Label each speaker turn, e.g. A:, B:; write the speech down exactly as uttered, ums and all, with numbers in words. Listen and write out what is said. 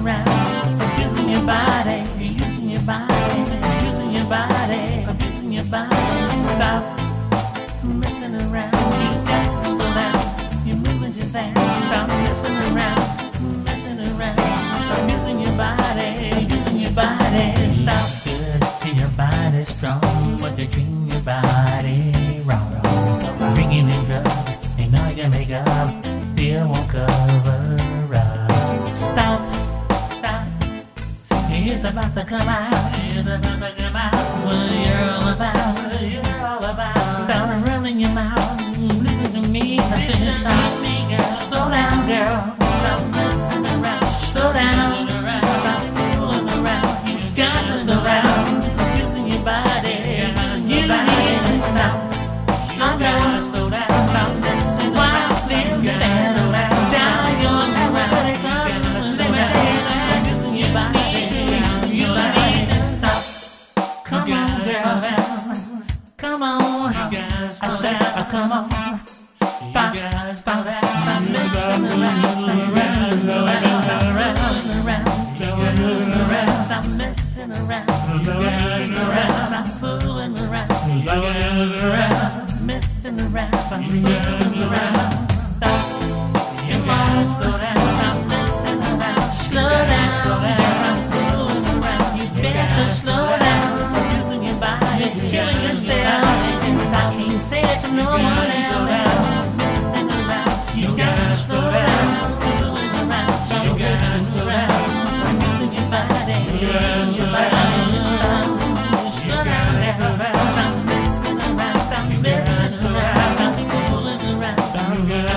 A: around, abusing your body, you're using your body, using your body, abusing your body. Stop messing around, you got to slow down. You're moving too fast. Stop messing around, messing around, abusing your body, using your body. Stop. Good and your body's strong, but they're treating your body wrong. Drinking and drugs ain't all you can make up, still won't cover up. Stop, stop. It's about to come out. It's about to come out. What you're all about. What you're all about. Stop running your mouth. Listen to me. I said stop me, girl. Slow down, girl. Stop messing around. Slow down. Stop fooling around. You got to slow down. Using your body. You need to stop. Slow down. Slow down. Stop messing around. Slow down. Down your around. Let me tell you that. Using your body. Come on, girl. Come on. I said, oh, come on. Stop, stop, stop messing around. Stop messing around. Stop messing around. Messing around. Stop fooling around. Messing around. Fooling around. Stop. Come on, slow down. Stop messing around. Slow down. Stop fooling around. You better slow down. You're killing yourself. I can't say it to no one else. Messing around, you gotta slow down. Fooling around, you gotta slow down. Using your body, using your body. Slow down, stop messing around, stop messing around, stop fooling around.